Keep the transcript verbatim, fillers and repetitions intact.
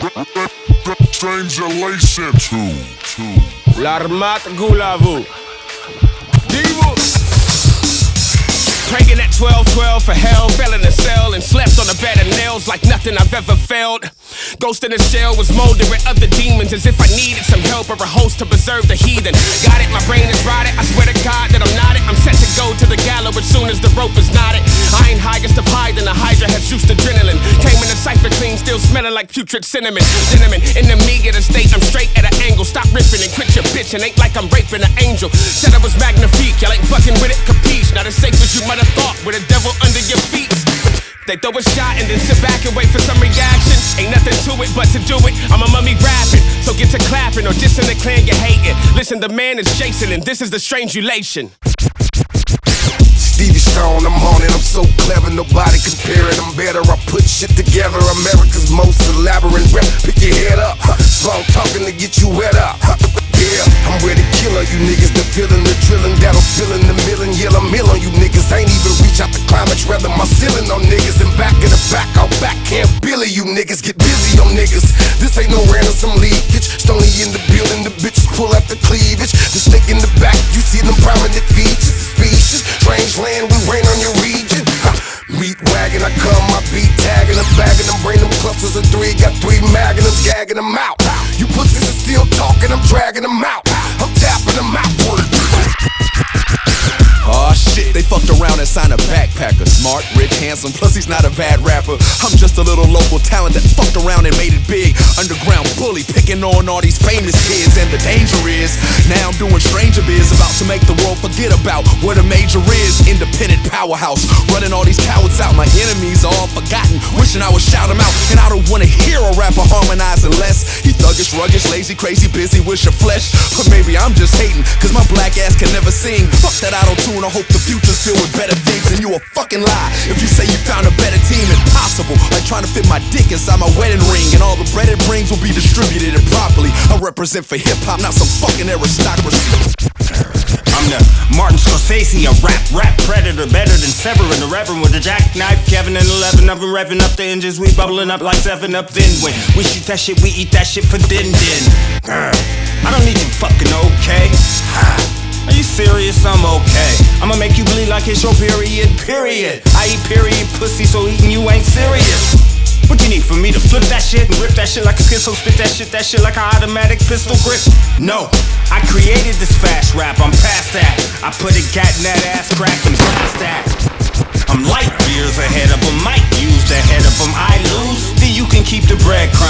Strangulation. Two, two. L'armat Gulavu. Divos. Praying at twelve twelve for hell, fell in a cell and slept on a bed of nails like nothing I've ever felt. Ghost in a shell was molded with other demons, as if I needed some help or a host to preserve the heathen. Got it, my brain is rotted, I swear to God that I'm not it. I'm set to go to the gallows as soon as the rope is knotted. I ain't highest of high, then the Hydra has juiced adrenaline. Came in a cipher clean, still smelling like putrid cinnamon. Cinnamon, in the meager state, I'm straight at an angle. Stop riffing and quit your bitch, and ain't like I'm raping an angel. Said I was magnifique, y'all ain't fucking with it, capiche. Not as safe as you might have thought, with a devil under your feet. They throw a shot and then sit back and wait for some reaction. Ain't nothing to it but to do it. I'm a mummy rapping, so get to clapping or dissing the clan you hating. Listen, the man is Jason and this is the Strangulation. Stevie Stone, I'm on it, I'm so clever, nobody compare it, I'm better, I put shit together, America's most elaborate rep, pick your head up, huh. Small talking to get you wet up, huh. Yeah, I'm ready to kill all you niggas, the feeling, the drilling, that'll spill in the million, yeah, I'm mill on you niggas, ain't even reach out the climax, rather my ceiling on niggas, and back in the back, I'll back, can't Billy, you niggas, get busy on niggas, this ain't no ransom leakage, Stony in the building, the bitches pull out the cleavage, the snake in the back, you see them prominent features, species, strange land, we rain on your region. Meat wagon, I come, my beat tagging them, bagging them, bring them clusters of three, got three magnums, gagging them out. You pussies are still talking, I'm dragging them out. I'm tapping them out. Aw, oh, shit, they fucked around and signed a backpacker. Smart, rich, handsome, plus he's not a bad rapper. I'm just a little local talent that fucked around and made it big. Underground bully, picking on all these famous kids. And the danger is, now I'm doing stranger biz, about to make the world forget about what a major is. Independent powerhouse, running all these cowards out. My enemies are all forgotten, wishing I would shout them out. And I don't wanna hear a rapper harmonize unless he thuggish, ruggish, lazy, crazy, busy, wish your flesh. But maybe I'm just hating, cause my black ass can never sing. Fuck that auto-tune, I hope the future's filled with better things. And you a fucking lie if you say you found a better team. Impossible, like trying to fit my dick inside my wedding ring. And all the bread it brings will be distributed improperly. I represent for hip-hop, not some fucking aristocracy. I'm the Martin Scorsese, a rap, rap predator, better than Severin, the Reverend with the jackknife. Kevin and eleven of them revving up the engines, we bubbling up like seven up. Then when we shoot that shit, we eat that shit for din din. Girl, I don't need you fucking okay. Are you serious? I'm okay. I'ma make you bleed like it's your period, period. I eat period pussy, so eating you ain't serious. What you need for me to flip that shit and rip that shit like a schizo, spit that shit, that shit like an automatic pistol grip? No, I created this fast rap, I'm past that. I put a cat in that ass crack and blast that. I'm light years ahead of them, might use the head of them, I lose. Then you can keep the breadcrumbs.